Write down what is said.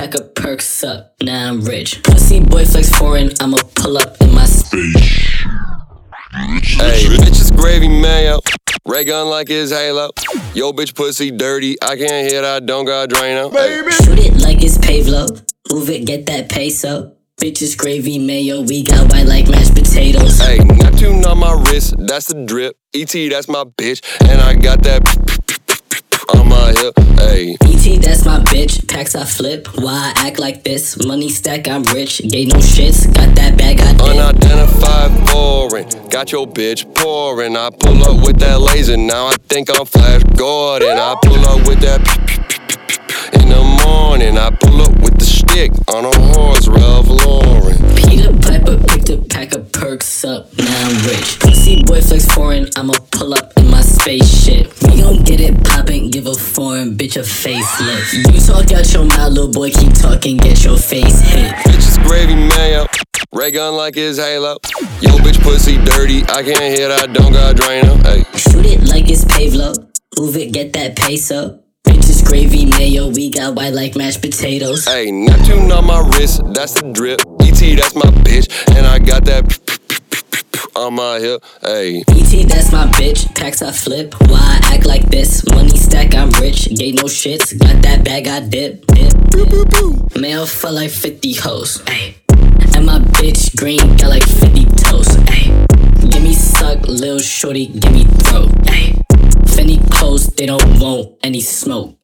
pack of perks up, now I'm rich. Pussy boy flex foreign, I'ma pull up in my space. Hey, bitch is gravy mayo. Ray gun like it's Halo. Yo, bitch pussy dirty. I can't hit, I don't got Drano. Baby. Shoot it like it's Pavlo. Move it, get that peso. Bitches gravy mayo, we got white like mashed potatoes. Hey, Neptune on my wrist, that's the drip. ET, that's my bitch, and I got that on my hip. Hey, ET, that's my bitch. Packs I flip. Why I act like this? Money stack, I'm rich. Gay no shits, got that bag I did. Unidentified foreign, got your bitch pouring. I pull up with that laser, now I think I'm Flash Gordon. I pull up with that in the morning. I pull up with the stick on a horse, Ralph Lauren. Peter Piper picked a pack of perks up, now I'm rich. Pussy boy flex foreign, I'ma pull up in my spaceship. We gon' get it poppin', give a foreign bitch a facelift. You talk out your mouth, little boy, keep talking, get your face hit. Bitch is gravy mayo, Ray gun like it's Halo. Yo, bitch pussy dirty, I can't hit, I don't got Drano. Hey, shoot it like it's Pavlo. Move it, get that peso. Bitches gravy mayo, we got white like mashed potatoes. Hey, Neptune on my wrist, that's the drip. ET, that's my bitch, and I got that on my hip. Hey, ET, that's my bitch. Packs I flip. Why I act like this? Money stack, I'm rich. Gay no shits, got that bag I dip. Mail for like 50 hoes. Ay. And my bitch green got like 50 toes. Ay. Give me suck, lil shorty, give me throat. Ay. Fendi clothes, they don't want any smoke.